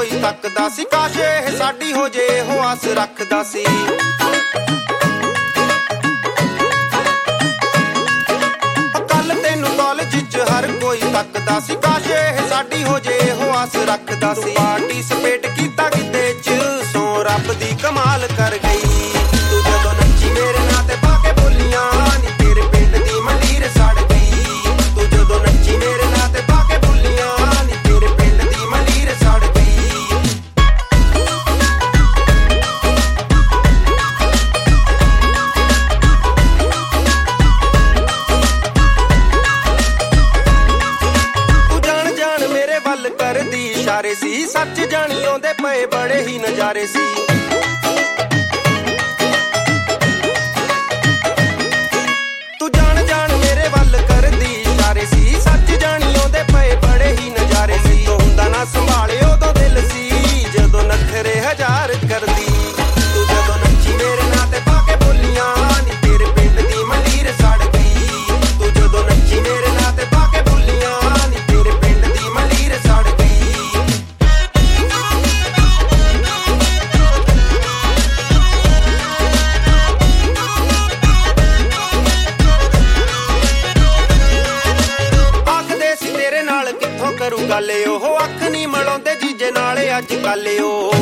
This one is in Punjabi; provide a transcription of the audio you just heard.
ਕੋਈ ਤੱਕਦਾ ਸੀ, ਕਾਸ਼ ਇਹ ਸਾਡੀ ਹੋ ਜੇ ਇਹੋ ਆਸ ਰੱਖਦਾ ਸੀ। ਕੱਲ ਤੈਨੂੰ ਕਾਲਜ 'ਚ ਹਰ ਕੋਈ ਤੱਕਦਾ ਸੀ, ਕਾਸ਼ ਇਹ ਸਾਡੀ ਹੋ ਜੇ ਇਹੋ ਆਸ ਰੱਖਦਾ ਸੀ। ਪਾਰਟੀਸਪੇਟ ਕੀਤਾ ਕਿਤੇ 'ਚ ਸੋ ਰੱਬ ਦੀ ਕਮਾਲ ਕਰ ਗਈ। ਤੂੰ ਜਦੋਂ ਨੱਚੀ ਮੇਰੇ ਨਾਂ ਤੇ ਪਾ ਕੇ ਬੋਲੀਆਂ ਨੀ ਤੇਰੇ ਪਿੰਡ ਦੀ ਮੰਡੀਰ ਸੜ ਗਈ। ਤੂੰ ਜਦੋਂ ਨੱਚੀ ਮੇਰੇ ਨਾਂ ਤੇ ਪਾ ਕੇ ਬੋਲੀਆਂ ਨੀ ਤੇਰੇ ਪਿੰਡ ਦੀ ਮੰਡੀਰ ਸੜ ਗਈ। ਤੂੰ ਜਾਣ ਜਾਣ ਮੇਰੇ ਵੱਲ ਕਰਦੀ ਇਸ਼ਾਰੇ ਸੀ, ਸੱਚ ਜਾਣੀ ਆਉਂਦੇ ਪਏ ਬੜੇ ਹੀ ਨਜ਼ਾਰੇ ਸੀ। ਤੂੰ ਜਾਣ ਜਾਣ ਮੇਰੇ ਵੱਲ ਕਰਦੀ ਇਸ਼ਾਰੇ ਸੀ, ਸੱਚ ਜਾਣੀ ਆਉਂਦੇ ਪਏ ਬੜੇ ਹੀ ਨਜ਼ਾਰੇ ਸੀ। ਤੋਂ ਹੁੰਦਾ ਨਾ ਸੰਭਾਲੇ ਉਦੋਂ ਦਿਲ ਸੀ, ਜਦੋਂ ਨਖਰੇ ਹਜ਼ਾਰ ਕਰਦੀ। ਤੂੰ ਜਦੋਂ ਨੱਚੀ ਮੇਰੇ ਨਾਂ ਤੇ ਪਾ ਕੇ ਬੋਲੀਆਂ ਨੀ ਤੇਰੇ ਪਿੰਡ ਦੀ ਮੰਡੀਰ ਸੜ ਗਈ। ਤੂੰ ਜਦੋਂ ਨੱਚੀ ਮੇਰੇ ਨਾਂ ਤੇ ਪਾ ਕੇ ਬੋਲੀਆਂ ਨੀ ਤੇਰੇ ਪਿੰਡ ਦੀ ਮੰਡੀਰ ਸੜ ਗਈ। ਆਖਦੇ ਸੀ ਤੇਰੇ ਨਾਲ ਕਿੱਥੋਂ ਕਰੂ ਗੱਲ, ਉਹ ਅੱਖ ਨੀ ਮਿਲਾਉਂਦੇ ਜੀਜੇ ਨਾਲੇ ਅੱਜ ਕੱਲ ਉਹ।